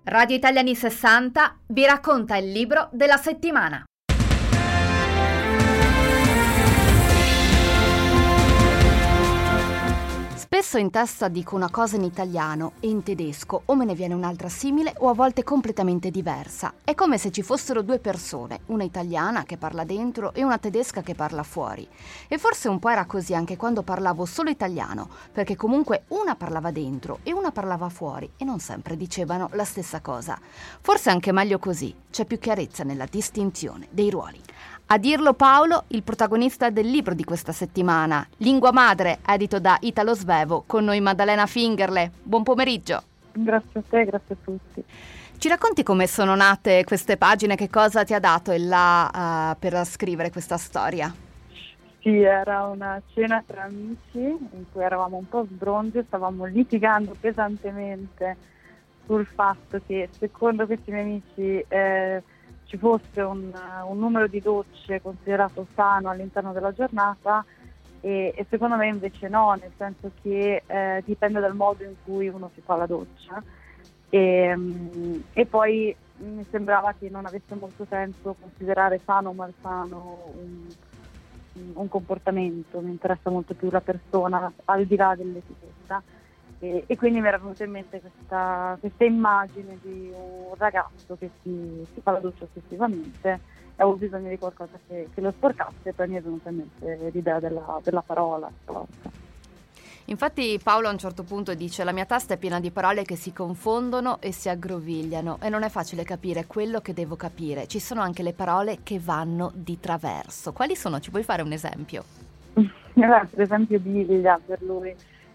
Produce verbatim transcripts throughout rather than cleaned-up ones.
Radio Italiani sessanta vi racconta il libro della settimana. Spesso in testa dico una cosa in italiano e in tedesco, o me ne viene un'altra simile o a volte completamente diversa. È come se ci fossero due persone, una italiana che parla dentro e una tedesca che parla fuori. E forse un po' era così anche quando parlavo solo italiano, perché comunque una parlava dentro e una parlava fuori e non sempre dicevano la stessa cosa. Forse anche meglio così, c'è più chiarezza nella distinzione dei ruoli. A dirlo Paolo, il protagonista del libro di questa settimana, Lingua Madre, edito da Italo Svevo, con noi Maddalena Fingerle. Buon pomeriggio. Grazie a te, grazie a tutti. Ci racconti come sono nate queste pagine, che cosa ti ha dato il là uh, per scrivere questa storia? Sì, era una cena tra amici in cui eravamo un po' sbronzi, stavamo litigando pesantemente sul fatto che secondo questi miei amici eh, ci fosse un, un numero di docce considerato sano all'interno della giornata e, e secondo me invece no, nel senso che eh, dipende dal modo in cui uno si fa la doccia e, e poi mi sembrava che non avesse molto senso considerare sano o malsano un, un comportamento, mi interessa molto più la persona al di là dell'etichetta. E, e quindi mi era venuta in mente questa, questa immagine di un ragazzo che si, si fa la doccia ossessivamente e avevo bisogno di qualcosa che, che lo sporcasse, e poi mi è venuta in mente l'idea della, della parola sporca. Infatti Paolo a un certo punto dice: la mia testa è piena di parole che si confondono e si aggrovigliano e non è facile capire quello che devo capire. Ci sono anche le parole che vanno di traverso. Quali sono? Ci puoi fare un esempio? Per esempio biglia per lui.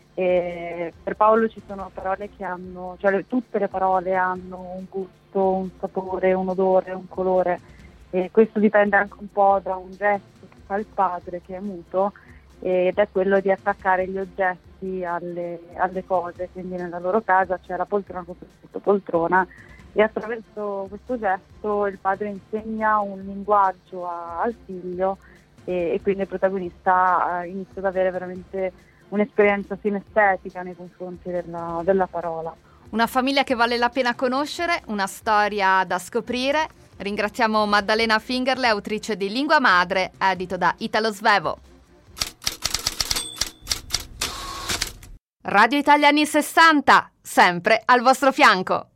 E per Paolo ci sono parole che hanno, cioè le, tutte le parole hanno un gusto, un sapore, un odore, un colore e questo dipende anche un po' da un gesto che fa il padre che è muto ed è quello di attaccare gli oggetti alle, alle cose, quindi nella loro casa c'è la poltrona con scritto poltrona e attraverso questo gesto il padre insegna un linguaggio a, al figlio e, e quindi il protagonista inizia ad avere veramente un'esperienza sinestetica nei confronti della, della parola. Una famiglia che vale la pena conoscere, una storia da scoprire. Ringraziamo Maddalena Fingerle, autrice di Lingua Madre, edito da Italo Svevo. Radio Italiani sessanta, sempre al vostro fianco.